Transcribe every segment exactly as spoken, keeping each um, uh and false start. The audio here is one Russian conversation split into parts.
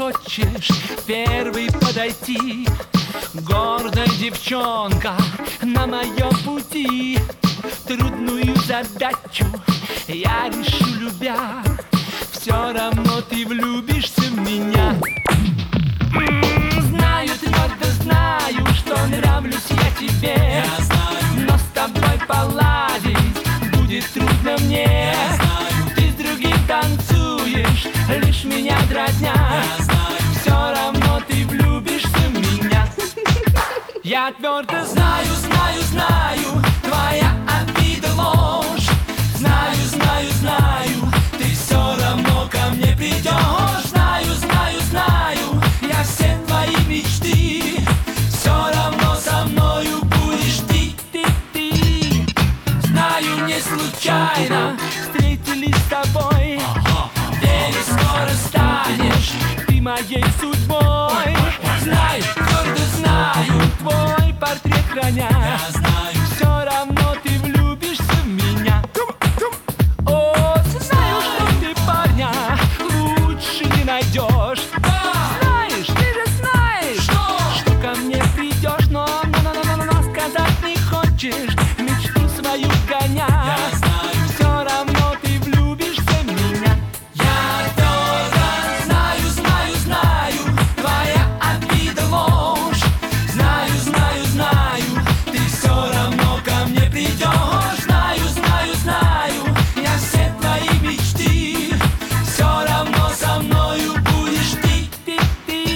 хочешь первый подойти. Гордая девчонка на моем пути. Трудную задачу я решу, любя. Все равно ты влюбишься в меня. М-м, знаю, твердо знаю, что нравлюсь я тебе. Я знаю, но с тобой поладить будет трудно мне. я знаю, Ты с другим танцуешь, лишь меня дразня. я знаю, Все равно ты влюбишься в меня. Я твердо знаю, знаю, знаю, твоя обида ложь. Знаю, знаю, знаю, ты все равно ко мне придешь. Знаю, знаю, знаю, я все твои мечты. Все равно со мною будешь ты, ты, ты. Знаю, не случайно встретились с тобой. Верю, скоро станешь ты моей судьбой. Знаю, твердо знаю, твой портрет храня. я знаю, Все равно ты влюбишься в меня. О, знаю, что ты парня лучше не найдешь. Знаешь, ты же знаешь, что ко мне придешь, но, но, но, но, но, но сказать не хочешь, мечту свою гоня. я знаю, Все равно ты влюбишься в меня. Я тоже знаю, знаю, знаю, твоя обида ложь. Знаю, знаю, знаю, ты все равно ко мне придешь. Знаю, знаю, знаю, я все твои мечты. Все равно со мною будешь ты, ты, ты.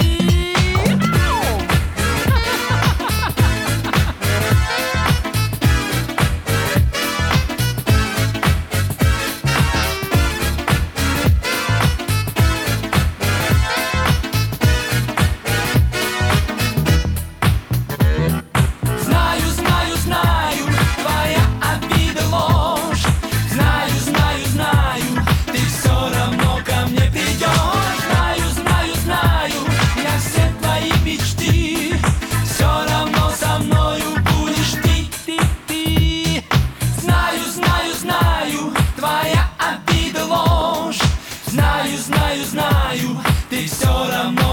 Знаю, знаю, знаю, твоя обида ложь. Знаю, знаю, знаю, ты все равно ко мне придешь. Знаю, знаю, знаю, я все твои мечты. Все равно со мною будешь ты, ты, ты. Знаю, знаю, знаю, твоя обида ложь. Знаю, знаю, знаю, ты все равно